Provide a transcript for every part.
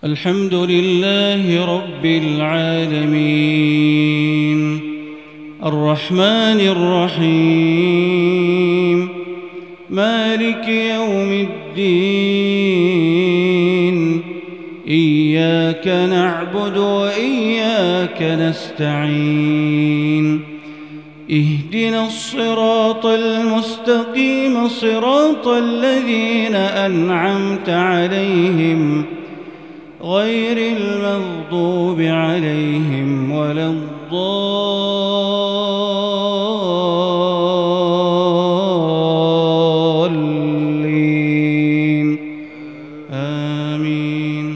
الحمد لله رب العالمين الرحمن الرحيم مالك يوم الدين إياك نعبد وإياك نستعين اهدنا الصراط المستقيم صراط الذين أنعمت عليهم غير المغضوب عليهم ولا الضالين آمين.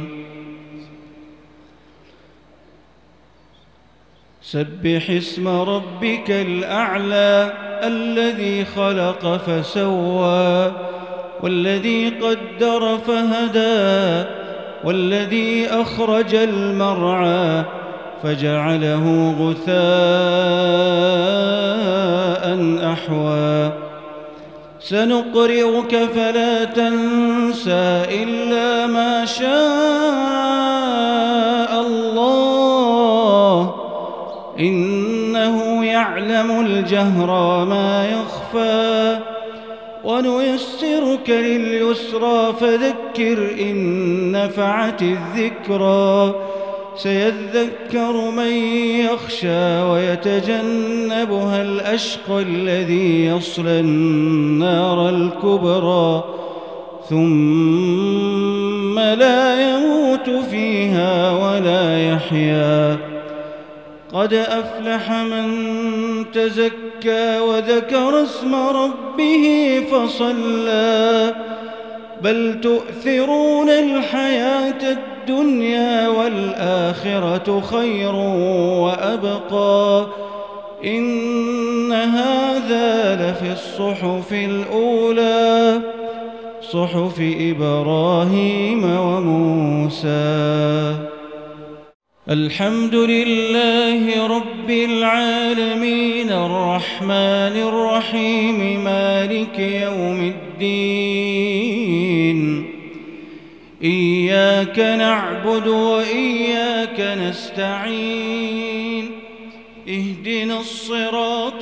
سبح اسم ربك الأعلى الذي خلق فسوى والذي قدر فهدى والذي أخرج المرعى فجعله غثاء أحوى سنقرئك فلا تنسى إلا ما شاء الله إنه يعلم الجهر وما يخفى ونيسرك لليسرى فذكر إن نفعت الذكرى سيذكر من يخشى ويتجنبها الأشقى الذي يصلى النار الكبرى ثم لا يموت فيها ولا يحيا قد أفلح من تزكى وذكر اسم ربه فصلى بل تؤثرون الحياة الدنيا والآخرة خير وأبقى إن هذا لفي الصحف الأولى صحف إبراهيم وموسى. الحمد لله رب العالمين الرحمن الرحيم مالك يوم الدين إياك نعبد وإياك نستعين اهدنا الصراط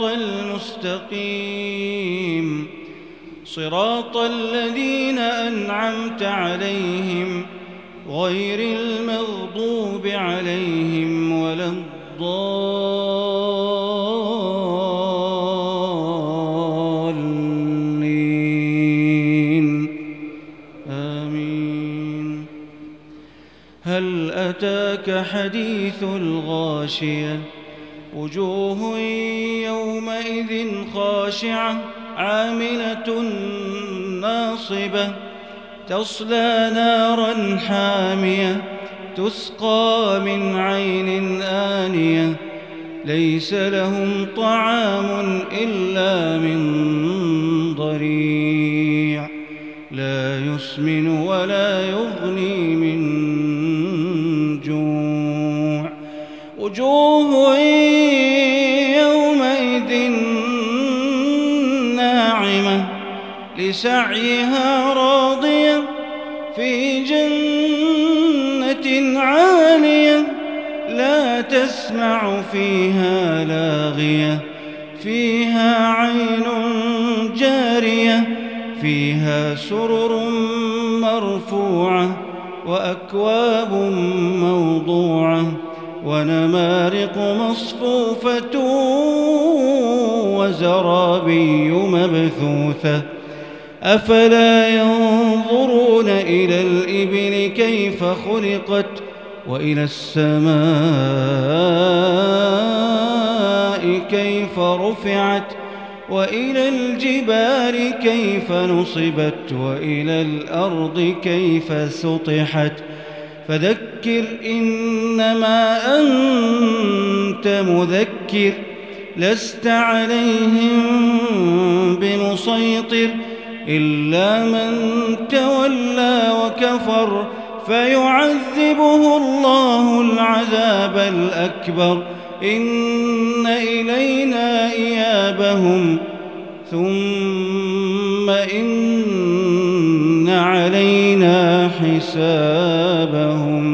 المستقيم صراط الذين أنعمت عليهم غير المغضوب عليهم ولا الضالين آمين. هل أتاك حديث الغاشية وجوه يومئذ خاشعة عاملة ناصبة تصلى نارا حامية تسقى من عين آنية ليس لهم طعام إلا من ضريع لا يسمن ولا يغني من جوع وجوه يومئذ ناعمة لسعيها راضية في جنة عالية لا تسمع فيها لاغية فيها عين جارية فيها سرر مرفوعة وأكواب موضوعة ونمارق مصفوفة وزرابي مبثوثة أفلا ينظرون إلى الإبل كيف خلقت وإلى السماء كيف رفعت وإلى الجبال كيف نصبت وإلى الأرض كيف سطحت فذكر إنما أنت مذكر لست عليهم بمسيطر إلا من تولى وكفر فيعذبه الله العذاب الأكبر إن إلينا إيابهم ثم إن علينا حسابهم